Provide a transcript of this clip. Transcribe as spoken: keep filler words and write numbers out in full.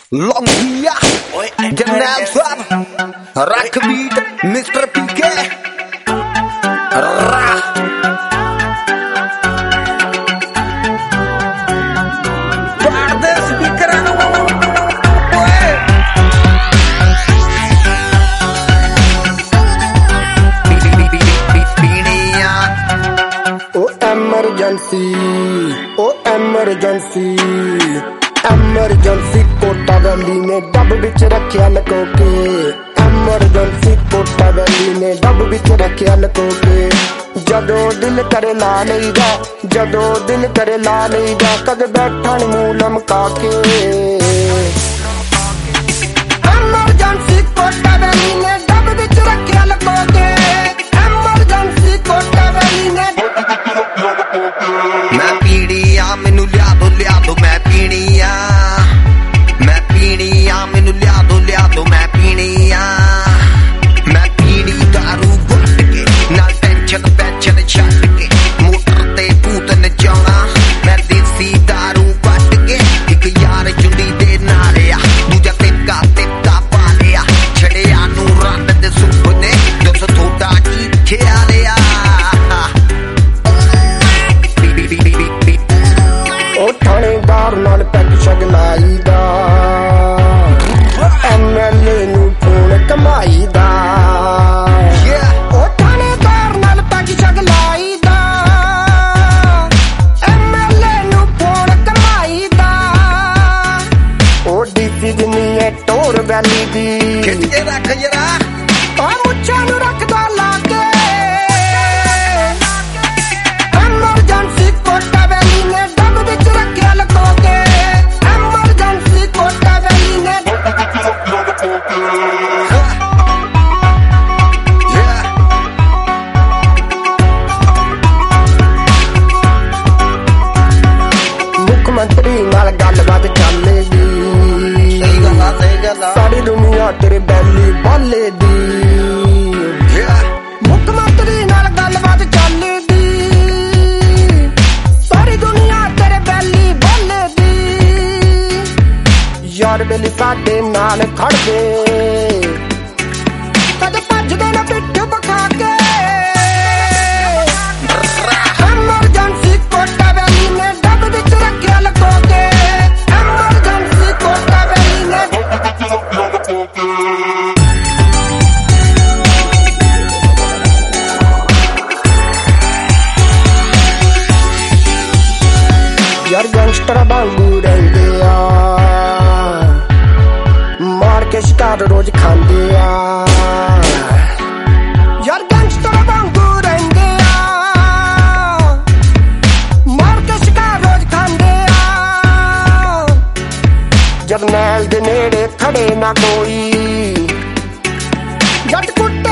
Longia, Janel Swab, Rakbeat, Mister P K, Ra. Pada speaker Oh emergency, oh emergency, emergency Kota valley ने डब बिच रखिया लको के emergency कोटा वैली ने डब बिच रखिया लको के जदों दिल करे ला लईदा जदों दिल करे ला लईदा कद बैठा नी मूंह लमका के emergency कोटा वैली ने डब बिच रखिया लको के emergency कोटा वैली ने मैं पीनी आ मैनू लिया दो लिया दो मैं पीनी आ मैं पीनी आ मैनू लिया दो लिया दो मैं पीनी आ मैं पीनी दारू घुट के नाल टेंशन पैंशन छट के मोटर ते भूत नचाउणा मैं देसी दारू पट के एक यार चुंडी दे नाल आ दूजा टिक्का टिक्का पा लिया छड़िया नू रंड दे सुपने दस थोड़ा की खियालिया ਉਹ ਥਾਣੇਦਾਰ ਨਾਲ ਪੈਗ ਸ਼ਗ ਲਾਈਦਾ ਐਮਐਲਏ ਨੂੰ ਫੋਨ ਕਮਾਈਦਾ ਉਹ ਥਾਣੇਦਾਰ ਨਾਲ ਪੈਗ ਸ਼ਗ ਲਾਈਦਾ ਐਮਐਲਏ ਨੂੰ ਫੋਨ ਕਮਾਈਦਾ ਉਹ ਡੀਸੀ ਜਿੰਨੀ ਐ ਟੋਰ ਵੈਲੀ ਦੀ ਖਿੱਚ ਕੇ ਰੱਖ ਜਰਾ ਆ ਮੁੱਛਾਂ ਨੂੰ ਰੱਖਦਾ ਲਾ ਕੇ ਐਮਰਜੈਂਸੀ ਕੋਟਾ ਵੈਲੀ ਨੇ ਡੱਬ ਵਿੱਚ ਰੱਖਿਆ ਲਕੋ ਕੇ ਐਮਰਜੈਂਸੀ ਕੋਟਾ ਵੈਲੀ ਨੇ ਮੁੱਖ ਮੰਤਰੀ ਨਾਲ ਗੱਲਬਾਤ ਚੱਲੇਗੀ ਸਹੀ ਗੱਲ ਆ ਸਹੀ ਗੱਲ ਆ ਸਾਰੀ ਦੁਨੀਆ ਤੇਰੇ ਬੈਲੀ ਬਾਲੇ ਦੀ ਮੁੱਖ ਮੰਤਰੀ ਨਾਲ ਗੱਲਬਾਤ ਚੱਲੇਗੀ ਸਾਰੀ ਦੁਨੀਆ ਤੇਰੇ ਬੈਲੀ ਬਾਲੇ ਦੀ ਯਾਰ ਬੇਲੀ ਸਾਡੇ ਨਾਲ ਖੜਦੇ ਕਦੇ ਭੱਜਦੇ ਨਾ ਪਿੱਠ ਬਖਾ ਕੇ ਐਮਰਜੈਂਸੀ ਕੋਟਾ ਵੈਲੀ ਨੇ ਡੱਬ ਵਿੱਚ ਰੱਖਿਆ ਲਕੋ ਕੇ ਐਮਰਜੈਂਸੀ ਕੋਟਾ ਵੈਲੀ ਨੇ ਯਾਰ ਗੈਂਗਸਟਰ ਵਾਂਗੂ ਰਹਿੰਦੇ ਆ ਮਾਰ ਕੇ ਸ਼ਿਕਾਰ ਰੋਜ਼ ਖਾਂਦੇ ਆ ਯਾਰ ਗੈਂਗਸਟਰ ਵਾਂਗੂ ਰਹਿੰਦੇ ਆ ਮਾਰ ਕੇ ਸ਼ਿਕਾਰ ਰੋਜ਼ ਖਾਂਦੇ ਆ ਜਰਨੈਲ ਦੇ ਨੇੜੇ ਖੜੇ ਨਾ ਕੋਈ ਜੱਟ ਕੁੱਟ